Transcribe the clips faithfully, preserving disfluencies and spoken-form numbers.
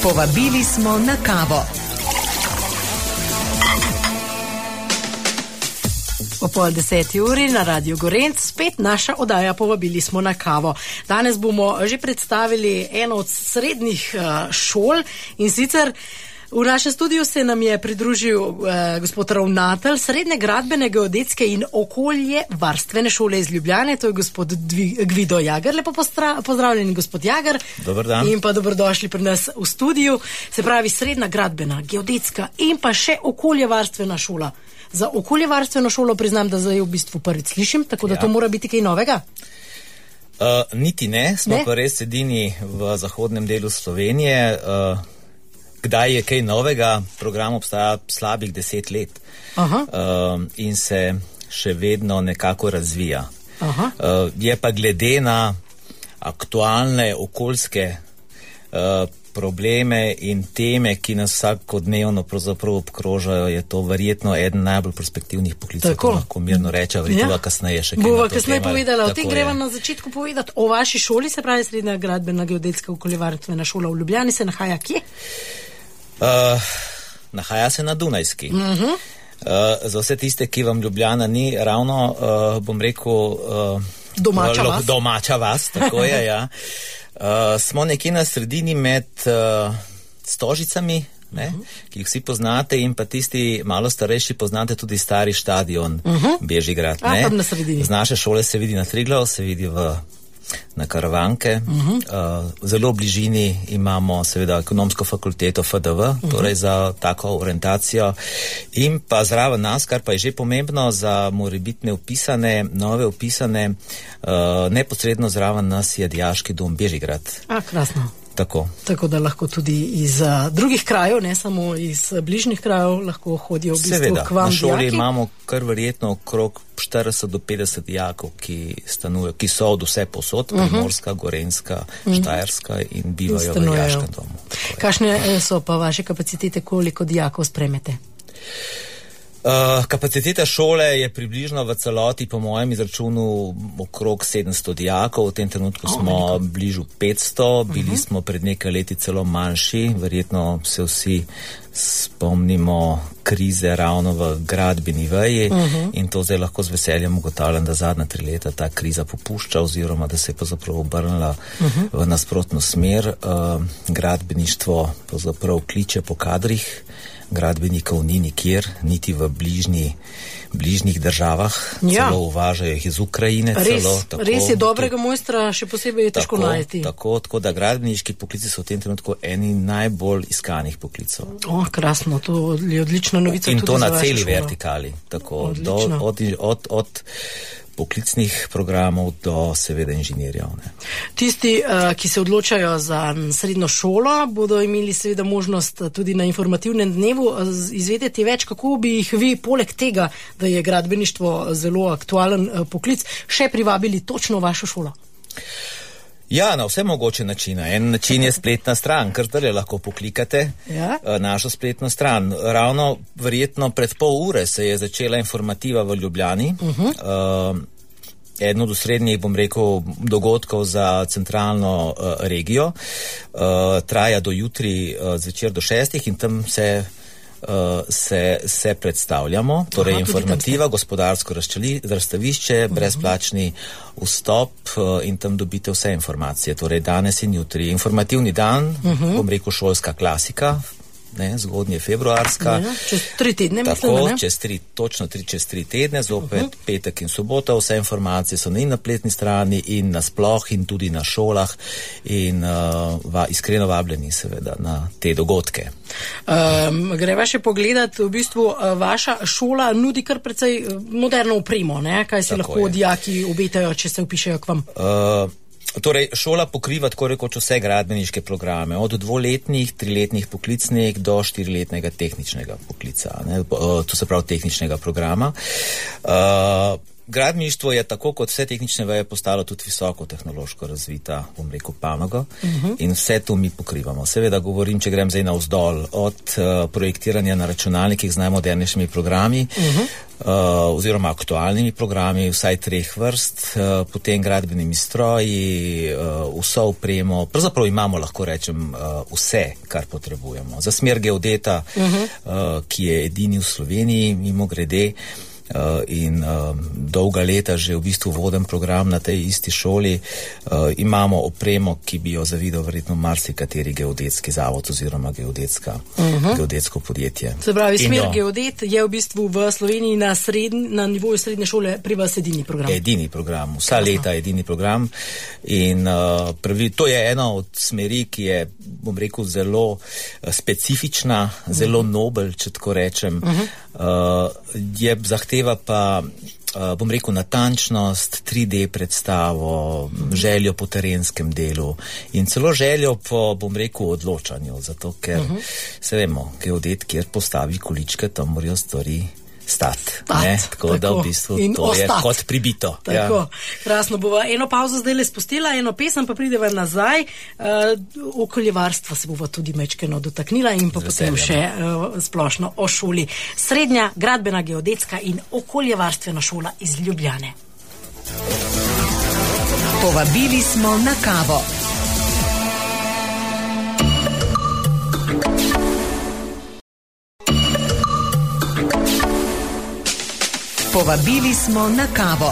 Povabili smo na kavo. O pol deseti uri na Radiu Gorenc spet naša oddaja Povabili smo na kavo. Danes bomo že predstavili eno od srednjih uh, šol in sicer v našem studiu se nam je pridružil uh, gospod ravnatelj Srednje gradbene, geodetske in okolje varstvene šole iz Ljubljane, to je gospod Dvi, Gvido Jager. Lepo postra, pozdravljeni gospod Jager. Dobar dan. In pa dobrodošli pri nas v studiu. Se pravi Srednja gradbena, geodetska in pa še okolje varstvena šola. Za okoljevarstveno šolo priznam, da zdaj v bistvu prvič slišim, tako da ja. To mora biti kaj novega? Uh, niti ne, smo ne? pa res edini v zahodnem delu Slovenije. Uh, kdaj je kaj novega? Program obstaja slabih deset let uh, in se še vedno nekako razvija. Uh, je pa glede na aktualne okoljske uh, probleme in teme, ki nas vsakodnevno pravzaprav obkrožajo, je to verjetno eden najbolj perspektivnih poklicov, ko lahko mirno reče, verjetno ja. Kasneje še kaj na to Bova kasneje povedala, o tem greva je. Na začetku povedati o vaši šoli, se pravi Srednja gradbena, geodetska, okoljevarstvena šola v Ljubljani, se nahaja kje? Uh, nahaja se na Dunajski. Uh-huh. Uh, za vse tiste, ki vam Ljubljana ni ravno, uh, bom rekel, uh, domača vas. Domača vas, tako je, ja. Uh, smo nekje na sredini med uh, Stožicami, ne, uh-huh. ki jih vsi poznate, in pa tisti malo starejši poznate tudi stari štadion uh-huh. Bežigrad. A, tam na sredini. Z naše šole se vidi na Triglav, se vidi v, na Karavanke. Uh-huh. Uh, zelo v bližini imamo seveda ekonomsko fakulteto F D V, uh-huh. torej za tako orientacijo. In pa zraven nas, kar pa je že pomembno za morebitne upisane, nove upisane, uh, neposredno zraven nas je Dijaški dom Bežigrad. A, krasno. Tako. Tako da lahko tudi iz uh, drugih krajev, ne samo iz uh, bližnjih krajev, lahko hodijo v bistvu Seveda, k vam na šoli dijaki. Imamo kar verjetno okrog štirideset do petdeset dijakov, ki stanujejo, ki so od vse posod, uh-huh. Primorska, Gorenjska, uh-huh. Štajerska in bivajo in v Dijaškem domu. Kakšne so pa vaše kapacitete, koliko dijakov spremete? Uh, kapaciteta šole je približno v celoti po mojem izračunu okrog sedemsto dijakov, v tem trenutku smo oh, bližu petsto, bili uh-huh. smo pred nekaj leti celo manjši, verjetno se vsi spomnimo krize ravno v gradbeni veji uh-huh. in to zdaj lahko z veseljem ugotavljam, da zadnja tri leta ta kriza popušča oziroma da se je pravzaprav obrnila uh-huh. v nasprotno smer. Uh, gradbeništvo pravzaprav kliče po kadrih, gradbenikov ni nikjer, niti v bližnji, bližnjih državah, ja. Celo uvažajo jih iz Ukrajine. Res, celo, tako, res je dobrega mojstra, še posebej je težko tako, najti. Tako, tako da gradbeniški poklici so v tem trenutku eni najbolj iskanih poklicov. O, krasno, to je odlična novica. In tudi to na za celi šolo. vertikali, tako do, od, od, od poklicnih programov do seveda inženirjev. Ne. Tisti, uh, ki se odločajo za srednjo šolo, bodo imeli seveda možnost tudi na informativnem dnevu izvedeti več, kako bi jih vi, poleg tega, da je gradbeništvo zelo aktualen uh, poklic, še privabili točno v vašo šolo. Ja, na vse mogoče načine. En način je spletna stran, kar zdaj lahko poklikate ja? našo spletno stran. Ravno verjetno pred pol ure se je začela informativa v Ljubljani. Uh-huh. Uh, eden od osrednjih, bom rekel, dogodkov za centralno uh, regijo. Uh, traja do jutri uh, zvečer do šestih in tam se Uh, se, se predstavljamo, torej Aha, informativa, gospodarsko razstavišče, uh-huh. brezplačni vstop uh, in tam dobite vse informacije, torej danes in jutri. Informativni dan, uh-huh. bom rekel šolska klasika, ne, zgodnje februarska. Ja, čez tri tedne, tako, mislim, ne? Čez tri, točno tri, čez tri tedne, zopet uh-huh. petek in sobota, vse informacije so in na pletni strani in na sploh in tudi na šolah in uh, va, iskreno vabljeni seveda na te dogodke. Um, greva še pogledati, v bistvu uh, vaša šola nudi kar precej moderno opremo, ne? Kaj si tako lahko dijaki obetajo, če se vpišejo k vam? Uh, Torej, šola pokriva tako rekoč vse gradbeniške programe, od dvoletnih, triletnih poklicnih do štiriletnega tehničnega poklica, ne, to se pravi tehničnega programa. Uh, gradbeništvo je tako kot vse tehnične veje postalo tudi visoko tehnološko razvita, bom rekel, panoga uh-huh. in vse to mi pokrivamo. Seveda govorim, če grem zdaj navzdol, od uh, projektiranja na računalnikih z najmodernejšimi programi, uh-huh. uh, oziroma aktualnimi programi, vsaj treh vrst, uh, potem gradbenimi stroji, uh, vso opremo, pravzaprav imamo, lahko rečem, uh, vse, kar potrebujemo. Za smer geodeta, uh-huh. uh, ki je edini v Sloveniji, mimo grede, Uh, in uh, dolga leta že v bistvu voden program na tej isti šoli. Uh, imamo opremo, ki bi jo zavidel verjetno marsikateri geodetski zavod oziroma geodetska, uh-huh. geodetsko podjetje. Se pravi, smer no, geodet je v bistvu v Sloveniji na, sredn, na nivoju srednje šole pri vas edini program. Edini program, vsa Krasno. leta edini program. In uh, pravi, to je ena od smeri, ki je, bom rekel, zelo uh, specifična, uh-huh. zelo nobel, če tako rečem. Uh-huh. Uh, je zahteva pa, uh, bom rekel, natančnost, tri D predstavo, željo po terenskem delu in celo željo po, bom rekel, odločanju, zato ker, uh-huh. se vemo, geodet, kjer postavi količke, tam morajo stvari stati. Ne? Tako, tako da v bistvu in to ostat. Je kot pribito. Tako, ja. Krasno. Bova eno pauzo zdaj le spustila, eno pesem pa prideva nazaj. Uh, okoljevarstva se bova tudi mečkeno dotaknila in pa potem še uh, splošno o šoli. Srednja gradbena geodetska in okoljevarstvena šola iz Ljubljane. Povabili smo na kavo. Povabili smo na kavo.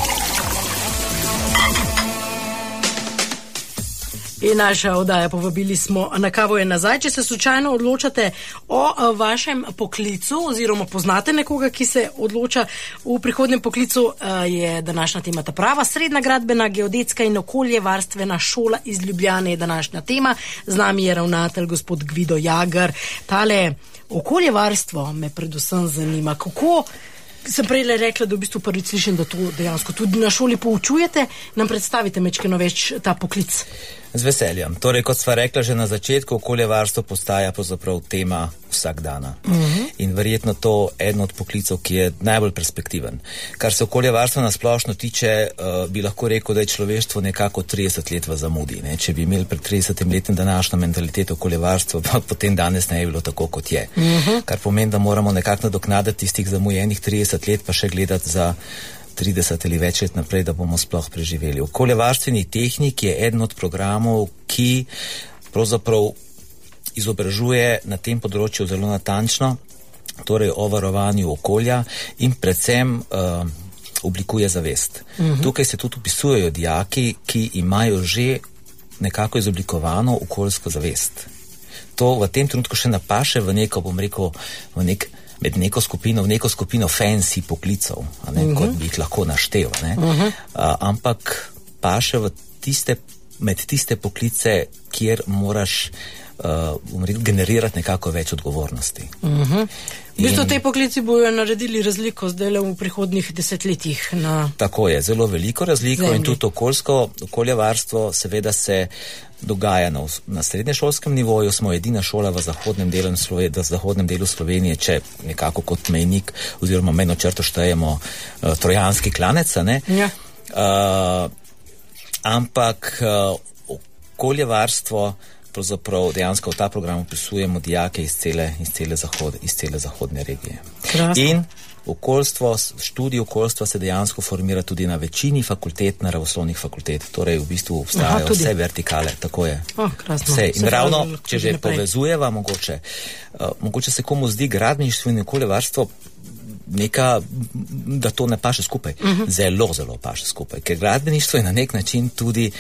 In naša oddaja Povabili smo na kavo je nazaj. Če se slučajno odločate o vašem poklicu oziroma poznate nekoga, ki se odloča v prihodnjem poklicu, je današnja tema ta prava. Srednja gradbena geodetska in okoljevarstvena šola iz Ljubljane je današnja tema. Z nami je ravnatelj gospod Gvido Jager. Tale okoljevarstvo me predvsem zanima. Kako sem prej le rekla, da v bistvu prvič slišim, da to dejansko tudi na šoli poučujete. Nam predstavite mečkeno več ta poklic. Z veseljem. Torej, kot sva rekla že na začetku, okoljevarstvo postaja pravzaprav tema vsak dana. Uh-huh. In verjetno to eden od poklicov, ki je najbolj perspektiven. Kar se okoljevarstva na splošno tiče, uh, bi lahko rekel, da je človeštvo nekako trideset let v zamudi. Ne? Če bi imeli pred tridesetimi leti današnjo mentaliteto okoljevarstva, pa potem danes ne bi bilo tako, kot je. Uh-huh. Kar pomeni, da moramo nekako nadoknaditi tistih zamujenih trideset let, pa še gledati za trideset ali več let naprej, da bomo sploh preživeli. Okoljevarstveni tehnik je eden od programov, ki pravzaprav izobražuje na tem področju zelo natančno, torej o varovanju okolja in predvsem uh, oblikuje zavest. Uh-huh. Tukaj se tudi upisujejo dijaki, ki imajo že nekako izoblikovano okoljsko zavest. To v tem trenutku še napaše v neko, bom rekel, v nek med neko skupino, v neko skupino fancy poklicov, a ne, uh-huh. kot bi jih lahko naštel, ne, uh-huh. a, ampak paše v tiste, med tiste poklice, kjer moraš uh, rekel, generirati nekako več odgovornosti. Uh-huh. V bistvu te poklici bojo naredili razliko zdaj le v prihodnjih desetletjih. Na tako je, zelo veliko razliko zemlji. In tudi okoljsko, okoljevarstvo seveda se dogaja na, na srednješolskem nivoju. Smo edina šola v zahodnem delu, v zahodnem delu Slovenije, če nekako kot mejnik oziroma mejno črto štejemo uh, trojanski klanec, ne? Ja. Uh, ampak uh, okoljevarstvo pravzaprav dejansko v ta program upisujemo dijake iz cele, iz cele, zahod, iz cele zahodne regije. Krasno. In okoljstvo, študij okoljstva se dejansko formira tudi na večini fakultet, naravoslovnih fakultet. Torej v bistvu obstajajo Aha, vse vertikale, tako je. Oh, krasno. Vse. In ravno, če že naprej povezujeva, mogoče, uh, mogoče se komu zdi gradbeništvo in okoljevarstvo neka, da to ne paše skupaj. Uh-huh. Zelo, zelo paše skupaj, ker gradbeništvo je na nek način tudi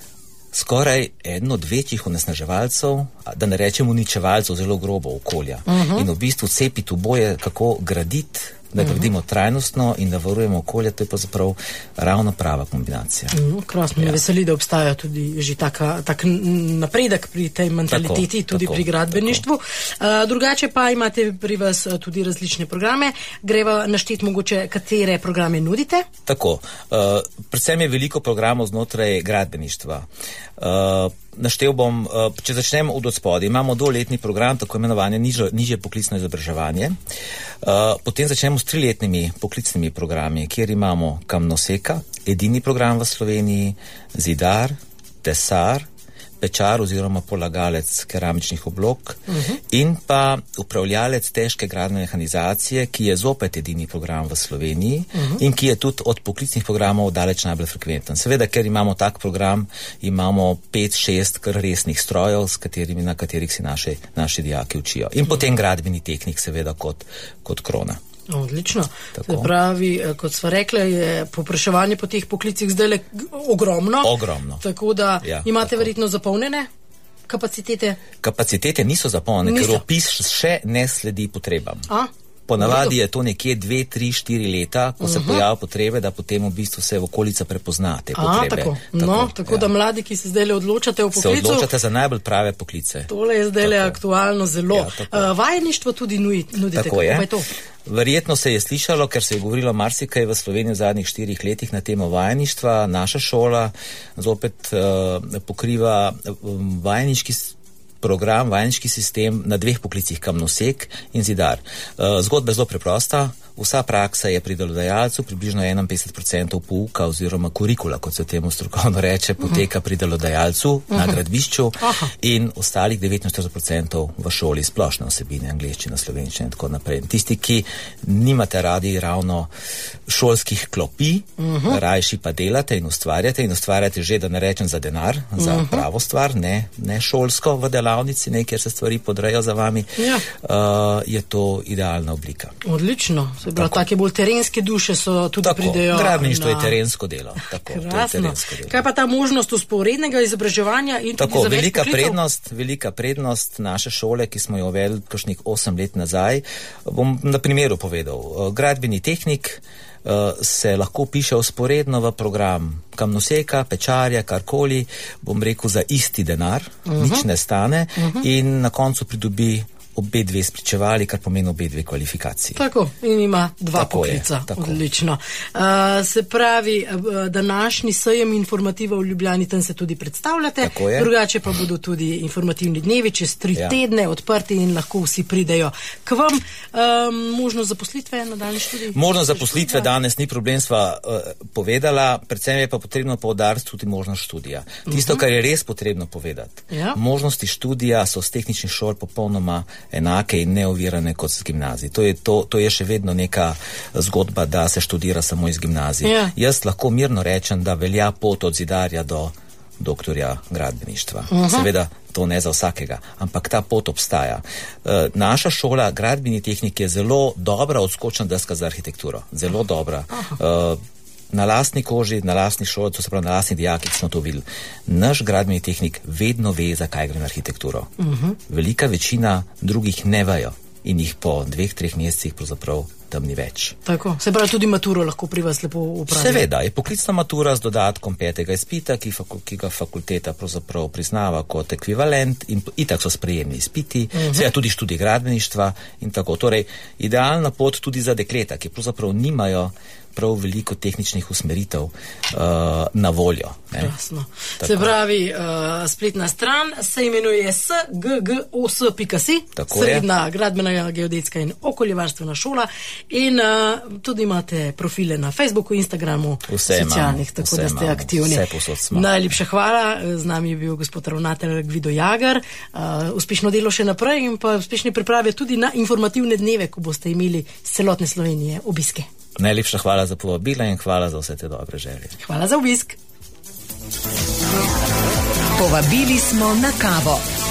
skoraj eden od večjih onesnaževalcev, da ne rečem uničevalcev, zelo grobo okolja. Uh-huh. In v bistvu cepiti v boje, kako graditi, da gradimo uh-huh. trajnostno in da varujemo okolje, to je pa zaprav ravno prava kombinacija. Uh-huh. Krasno, me ja. veseli, da obstaja tudi že taka, tak napredek pri tej mentaliteti, tako, tudi tako, pri gradbeništvu. Uh, drugače pa imate pri vas tudi različne programe. Greva našteti mogoče, katere programe nudite? Tako. Uh, predvsem je veliko programov znotraj gradbeništva. Uh, naštel bom, uh, če začnemo od odspodaj. Imamo dvoletni program, tako imenovanje nižje, nižje poklicno izobraževanje. Uh, potem začnemo s triletnimi poklicnimi programi, kjer imamo kamnoseka, edini program v Sloveniji, zidar, tesar, pečar oziroma polagalec keramičnih oblog uh-huh. in pa upravljalec težke gradbene mehanizacije, ki je zopet edini program v Sloveniji uh-huh. in ki je tudi od poklicnih programov daleč najbolj frekventen. Seveda, ker imamo tak program, imamo pet, šest kar resnih strojev, s katerimi, na katerih si naši, naši dijaki učijo. In uh-huh. potem gradbeni tehnik, seveda, kot, kot krona. Odlično. Se pravi, kot sva rekla, je povpraševanje po teh poklicih zdaj le ogromno. Ogromno. Tako da ja, imate tako. verjetno zapolnjene kapacitete? Kapacitete niso zapolnjene, ker opis še ne sledi potrebam. A? Ponavadi je to nekje dve, tri, štiri leta, ko se uh-huh. pojavijo potrebe, da potem v bistvu se okolica prepozna te potrebe. A, tako. tako. No, tako ja. da mladi, ki se zdaj le odločate v poklicu... Se odločate za najbolj prave poklice. Tole je zdaj le aktualno zelo. Ja, uh, vajeništvo tudi nudite, tako kako pa je to? Verjetno se je slišalo, ker se je govorilo marsikaj v Sloveniji v zadnjih štirih letih na temo vajeništva. Naša šola zopet uh, pokriva um, vajeniški program, vajeniški sistem na dveh poklicih, kamnosek in zidar. Uh, zgodba je zelo preprosta. Vsa praksa je pri delodajalcu, približno enainpetdeset procentov pouka oziroma kurikula, kot se temu strokovno reče, poteka pri delodajalcu uh-huh. na gradbišču Aha. in ostalih devetinštirideset procentov v šoli, splošne vsebine, angleščina, slovenščina in tako naprej. Tisti, ki nimate radi ravno šolskih klopi, uh-huh. rajši pa delate in ustvarjate in ustvarjate že, da ne rečem, za denar, za uh-huh. pravo stvar, ne, ne šolsko v delavnici, ne, kjer se stvari podrejo za vami, ja. uh, je to idealna oblika. Odlično. Se pravi, take bolj terenske duše so tudi tako, pridejo. Gradbeništvo na... je terensko delo. Tako, to je terensko delo. Kaj pa ta možnost usporednega izobraževanja in tako, tudi za velika več prednost, velika prednost naše šole, ki smo jo uvedli kakšnih osem let nazaj, bom na primeru povedal. Gradbeni tehnik uh, se lahko piše usporedno v program kamnoseka, pečarja, karkoli, bom rekel, za isti denar, uh-huh. nič ne stane uh-huh. in na koncu pridobi obe dve spričevali, kar pomeni obe dve kvalifikaciji. Tako, in ima dva tako poklica. Je, odlično. Uh, se pravi, uh, današnji sejem informativa v Ljubljani, tam se tudi predstavljate, drugače pa bodo tudi informativni dnevi čez tri ja. tedne odprti in lahko vsi pridejo k vam. Um, možnost zaposlitve na daljni študij? Možnost zaposlitve danes ni problem, sva uh, povedala, predvsem je pa potrebno poudariti tudi možnost študija. Tisto, uh-huh. kar je res potrebno povedati. Ja. Možnosti študija so z tehničnih šol popolnoma enake in neovirane kot z gimnazij. To je, to, to je še vedno neka zgodba, da se študira samo iz gimnazij. Yeah. Jaz lahko mirno rečem, da velja pot od zidarja do doktorja gradbeništva. Uh-huh. Seveda to ne za vsakega, ampak ta pot obstaja. E, naša šola gradbeni tehnik je zelo dobra odskočna deska za arhitekturo. Zelo dobra. Uh-huh. E, na lastni koži, na lastni šoli, to se pravi na lastni dijaki smo to videli. Naš gradbeni tehnik vedno ve, zakaj gre na arhitekturo. Uh-huh. Velika večina drugih ne vejo in jih po dveh, treh mesecih pravzaprav tam ni več. Tako, se pravi tudi maturo lahko pri vas lepo upravi. Seveda, je poklicna matura z dodatkom petega izpita, ki, faku, ki ga fakulteta pravzaprav priznava kot ekvivalent in itak so sprejemni izpiti, uh-huh. seveda tudi študij gradbeništva in tako. Torej, idealna pot tudi za dekleta, ki pravzaprav nimajo prav veliko tehničnih usmeritev uh, na voljo. Jasno. Se pravi, uh, spletna stran se imenuje s g g o s pika si, Srednja gradbena geodetska in okoljevarstvena šola in uh, tudi imate profile na Facebooku, Instagramu, vse socialnih, imamo, tako da ste imamo, aktivni. Vse posod smo. Najlepša hvala, z nami je bil gospod ravnatelj Gvido Jagar, uh, uspešno delo še naprej in pa uspešne priprave tudi na informativne dneve, ko boste imeli z celotne Slovenije obiske. Najlepša hvala za povabilo in hvala za vse te dobre želje. Hvala za obisk. Povabili smo na kavo.